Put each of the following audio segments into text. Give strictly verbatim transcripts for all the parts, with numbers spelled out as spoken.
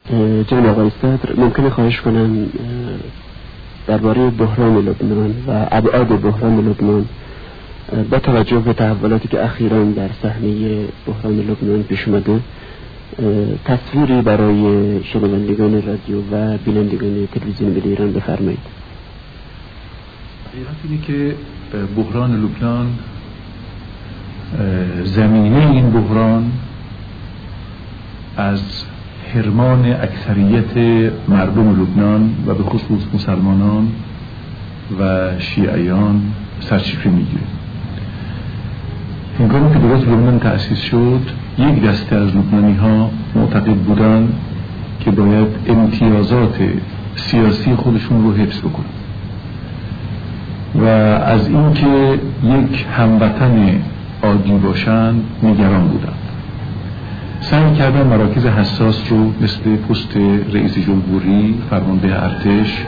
جناب آقای صدر، ممکنه خواهش کنم درباره بحران لبنان و ابعاد بحران لبنان با توجه به تحولاتی که اخیراً در صحنه بحران لبنان پیش اومده تصویری برای شنوندگان رادیو و بینندگان تلویزیون ملی ایران بفرمایید. حقیقت اینه که بحران لبنان، زمینه این بحران از حرمان اکثریت مردم لبنان و به خصوص مسلمانان و شیعیان سرچشمه میگیره. هنگامی که دولت لبنان تأسیس شد، یک دسته از لبنانی ها معتقد بودند که باید امتیازات سیاسی خودشون رو حفظ بکنن و از اینکه یک هموطن عادی باشند نگران بودند. سعی کردن مراکز حساس رو مثل پست رئیس جمهوری، فرمانده ارتش،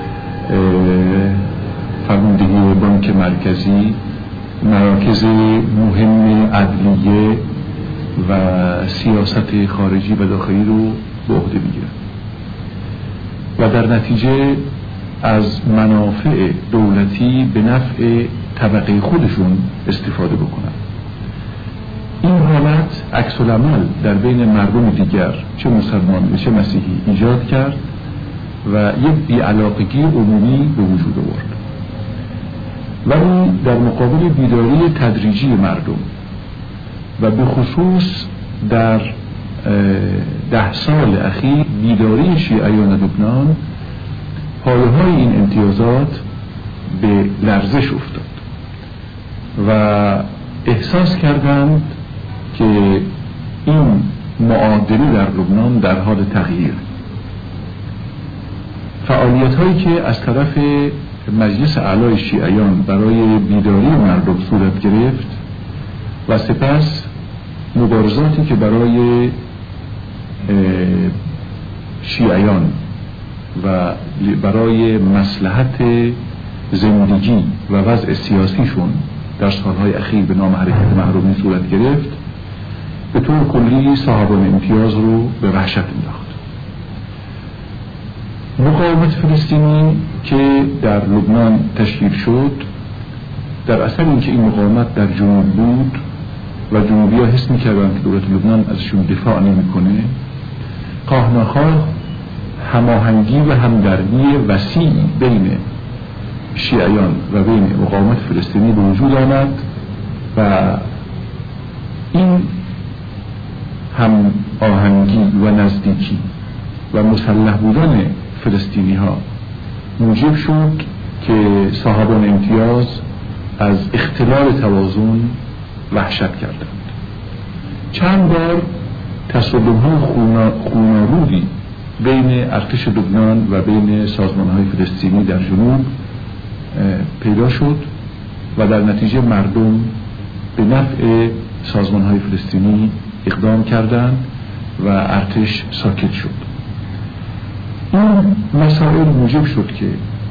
فرماندهی بانک مرکزی، مراکز مهم عدلیه و سیاست خارجی و داخلی رو به عهده بگیرن و در نتیجه از منافع دولتی به نفع طبقه خودشون استفاده بکنن. این حالت عکس العمل در بین مردم دیگر، چه مسلمان و چه مسیحی، ایجاد کرد و یک بی‌علاقگی عمومی به وجود آورد. ولی در مقابل بیداری تدریجی مردم و به خصوص در ده سال اخیر بیداری شیعیان لبنان، پایه‌های این امتیازات به لرزش افتاد و احساس کردند که این معادله در لبنان در حال تغییر. فعالیت هایی که از طرف مجلس اعلای شیعیان برای بیداری مردم صورت گرفت و سپس مبارزاتی که برای شیعیان و برای مصلحت زندگی و وضع سیاسیشون در سالهای اخیر به نام حرکت محرومین صورت گرفت، به طور کلی صاحبان امتیاز رو به وحشت انداخت. مقاومت فلسطینی که در لبنان تشکیل شد، در اثر اینکه این مقاومت در جنوب بود و جنوبی ها حس می‌کردند که دولت لبنان ازشون دفاع نمی‌کنه، خواه ناخواه هماهنگی و همدردی وسیع بین شیعیان و بین مقاومت فلسطینی به وجود آمد و این هم آهنگی و نزدیکی و مسلح بودن فلسطینی ها موجب شد که صاحبان امتیاز از اختلال توازن وحشت کردند. چند بار تصادم های خون‌آلودی بین ارتش لبنان و بین سازمان های فلسطینی در جنوب پیدا شد و در نتیجه مردم به نفع سازمان های فلسطینی اقدام کردند و ارتش ساکت شد. این مسائل موجب شد که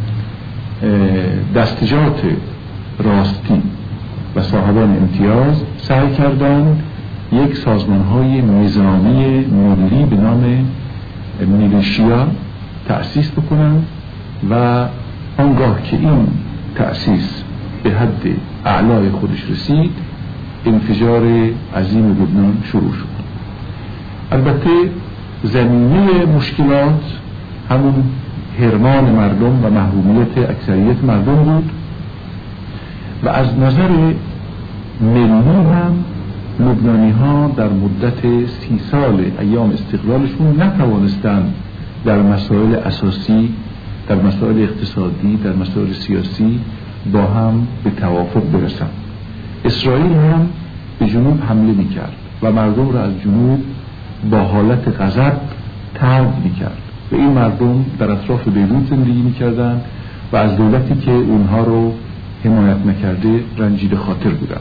دستجات راستی و صاحبان امتیاز سعی کردند یک سازمان های نظامی ملی به نام میلیشیا تأسیس بکنند و آنگاه که این تأسیس به حد اعلای خودش رسید، انفجار عظیم لبنان شروع شد. البته زمینه مشکلات همون حرمان مردم و محرومیت اکثریت مردم بود و از نظر ملی هم لبنانی ها در مدت سی سال ایام استقلالشون نتوانستند در مسائل اساسی، در مسائل اقتصادی، در مسائل سیاسی با هم به توافق برسند. اسرائیل هم به جنوب حمله میکرد و مردم را از جنوب با حالت غضب طرد میکرد و این مردم در اطراف بیروت زندگی میکردند و از دولتی که اونها رو حمایت نکرده رنجیده خاطر بودند.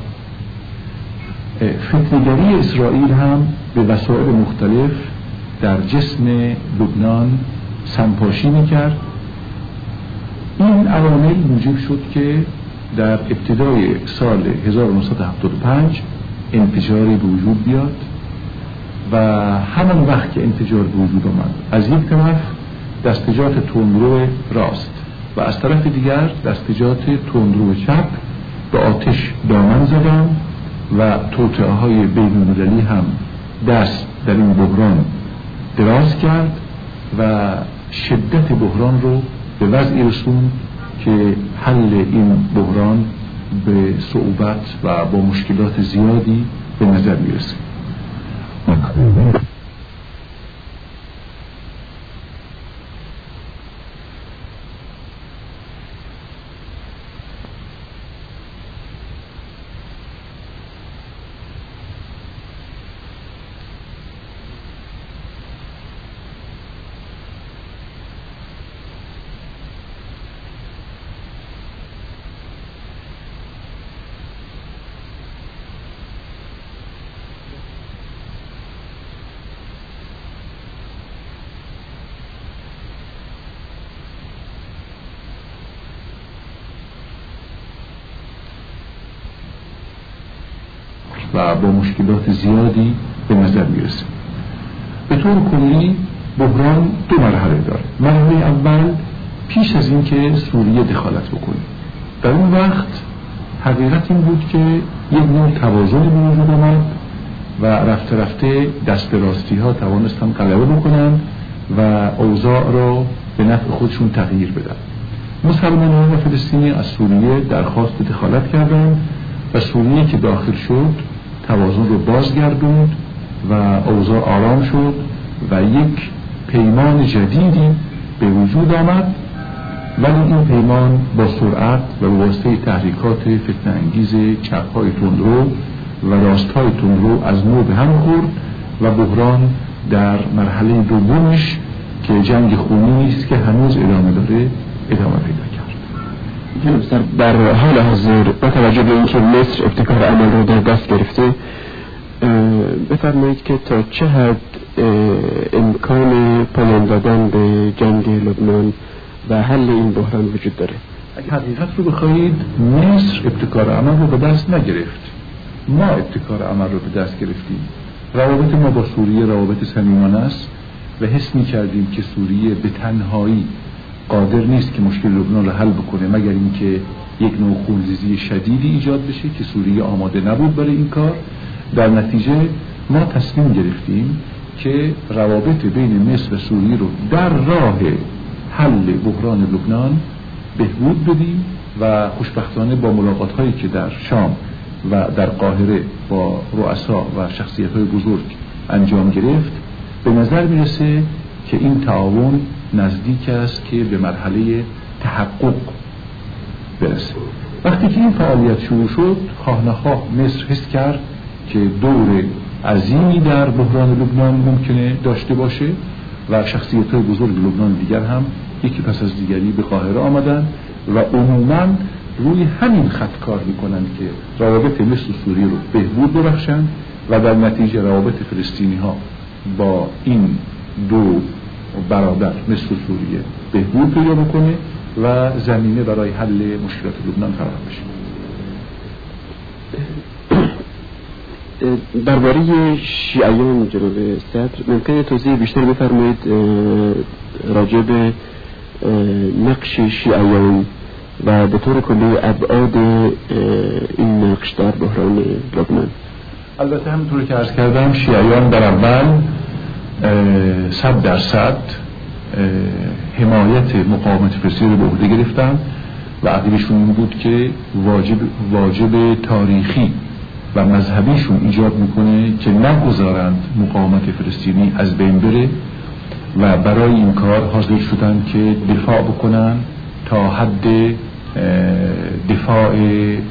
فتنه‌گری اسرائیل هم به وسایل مختلف در جسم لبنان سمپاشی میکرد. این عوامل موجب شد که در ابتدای سال هزار و نهصد و هفتاد و پنج انفجاری به وجود بیاد و همان وقت که انفجار به وجود آمد از یک طرف دستجات تندرو راست و از طرف دیگر دستجات تندرو چپ به آتش دامن زدند و توطئه های بین‌المللی هم دست در این بحران دراز کرد و شدت بحران رو به وضعی رسوند که حل این بحران به صعوبت و با مشکلات زیادی به نظر میرسه. و با مشکلات زیادی به نظر میرسه. به طور کلی بحران دو مرحله داره. مرحله اول پیش از این که سوریه دخالت بکنه. در اون وقت حقیقت این بود که یک نوع توازن به وجود آمد و رفته رفته دست راستی ها توانستن غلبه بکنن و اوضاع را به نفع خودشون تغییر بدن. مسلمانان و فلسطینی از سوریه درخواست دخالت کردند و سوریه که داخل شد توازن رو بازگردوند و اوضاع آرام شد و یک پیمان جدیدی به وجود آمد، ولی این پیمان با سرعت و به واسطه تحریکات فتنه انگیز چپ‌های تندرو و راست‌های تندرو از نو به هم خورد و بحران در مرحله دومش که جنگ خونی است که هنوز ادامه داره ادامه پیدا کرد. در حال حاضر با توجه به اینکه مصر ابتکار عمل رو در دست گرفته، بفرمایید که تا چه حد امکان پایان دادن به جنگ لبنان و حل این بحران وجود داره؟ اگه حقیقت رو بخواید مصر ابتکار عمل رو به دست نگرفت، ما ابتکار عمل رو به دست گرفتیم. روابط ما با سوریه روابط صمیمانه است و حس می کردیم که سوریه به تنهایی قادر نیست که مشکل لبنان رو حل بکنه مگر اینکه یک نوع خونریزی شدیدی ایجاد بشه که سوریه آماده نبود برای این کار. در نتیجه ما تصمیم گرفتیم که روابط بین مصر و سوریه رو در راه حل بحران لبنان بهبود بدیم و خوشبختانه با ملاقات‌هایی که در شام و در قاهره با رؤسا و شخصیت‌های بزرگ انجام گرفت به نظر میرسه که این تعاون نزدیک است که به مرحله تحقق برسه. وقتی که این فعالیت شروع شد، خواه نخواه مصر حس کرد که دور عظیمی در بحران لبنان ممکنه داشته باشه و شخصیت‌های بزرگ لبنان دیگر هم یکی پس از دیگری به قاهره آمدن و عموماً روی همین خط کار میکنن که روابط مصر و سوریه رو بهبود ببخشن و در نتیجه روابط فلسطینی ها با این دو برادر مصر و سوریه بهبود پیدا بکنه و زمینه برای حل مشکلات لبنان فراهم بشه. درباره شیعیان جناب صدر ممکنه توضیح بیشتر بفرمایید راجع به نقش شیعیان و به طور کلی ابعاد این نقش در بحران لبنان؟ البته همونطور که عرض کردم شیعیان در اول صد درصد حمایت مقاومت فلسطین رو به عهده گرفتن و عقیده‌شون این بود که واجب واجب تاریخی و مذهبیشون ایجاد میکنه که نگذارند مقاومت فلسطینی از بین بره و برای این کار حاضر شدن که دفاع بکنن تا حد دفاع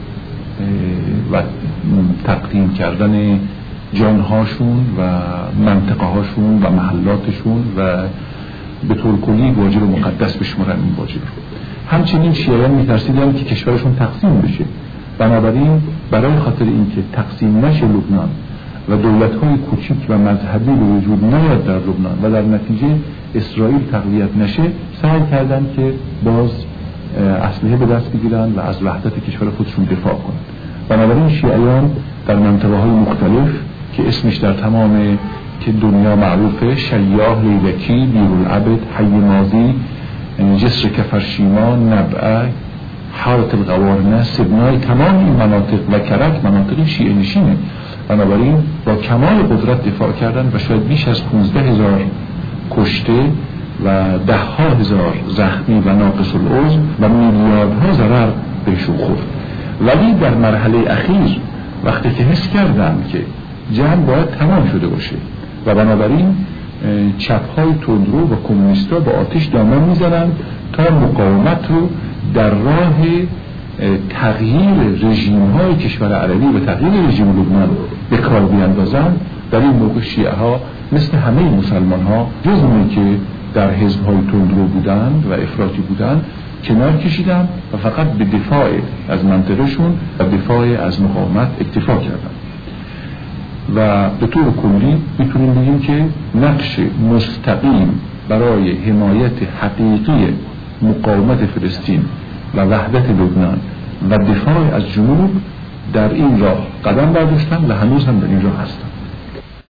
و تقدیم کردن جانهاشون و منطقه هاشون و محلاتشون و به طور کلی واجب مقدس بشمارن این واجب رو. همچنین شیعیان میترسیدن که کشورشون تقسیم بشه، بنابراین برای خاطر اینکه تقسیم نشه لبنان و دولت‌های کوچیک و مذهبی به وجود نیاد در لبنان و در نتیجه اسرائیل تقویت نشه، سعی کردن که باز اسلحه به دست بگیرن و از وحدت کشور خودشون دفاع کنن. بنابراین شیعیان در منطقه‌های مختلف که اسمش در تمام که دنیا معروفه، شیاه، لیلکی، بیرالعبد، حی ماضی، جسر کفرشیما، نبعه، حارت القوارنه، سبنای، تمام این مناطق و کرک مناطق شیعه نشینه. بنابراین با کمال قدرت دفاع کردن و شاید بیش از پونزده هزار کشته و ده ها هزار زخمی و ناقص العضو و میلیاردها ضرر بهشون خورد. ولی در مرحله اخیر وقتی که حس کردن که جنگ باید تمام شده باشه و بنابراین چپ‌های تندرو و کمونیست‌ها با آتش دامن می‌زنن تا مقاومت رو در راه تغییر رژیم‌های کشور عربی و تغییر رژیم لبنان به کار بیاندازن. در این موقع شیعه ها مثل همه مسلمان ها جز اونی که در حزب‌های تندرو بودند و افراطی بودند کنار کشیدن و فقط به دفاع از منطقهشون و دفاع از مقاومت اکتفا کردن. و به طور کلی میتونیم بگیم که نقش مستقیم برای حمایت حقیقی مقاومت فلسطین و وحدت لبنان و دفاع از جنوب در این راه قدم برداشتن و هنوز هم در این راه هستن.